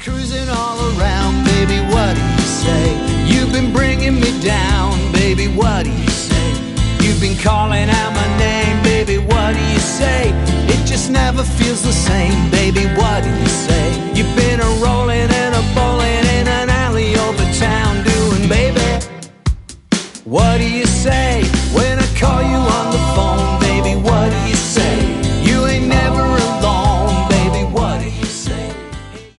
cruising all around, baby, what do you say? You've been bringing me down, baby, what do you say? You've been calling out my name, baby, what do you say? It just never feels the same, baby, what do you say? You've been